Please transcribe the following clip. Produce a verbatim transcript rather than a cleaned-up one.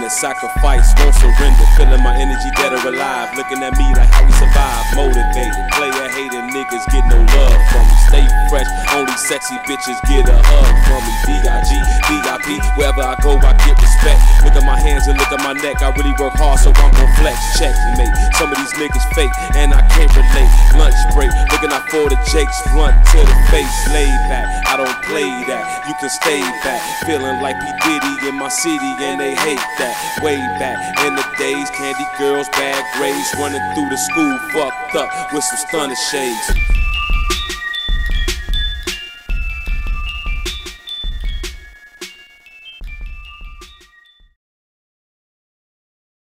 to sacrifice, won't surrender. Feeling my energy dead or alive. Looking at me like how we survive. Motivated, player hating niggas get no love from me. Stay fresh, only sexy bitches get a hug from me. D I G, D I P, wherever I go I get respect. Look at my hands and look at my neck. I really work hard so I'm gon' flex. Checkmate. Some of these niggas fake and I can't relate. Lunch break, looking out for the Jakes. Blunt to the face, laid back. I don't play that, you can stay back. Feeling like P. Diddy in my city and they hate that. Way back in the days, candy girls, bad grades. Running through the school fucked up with some stunner shades.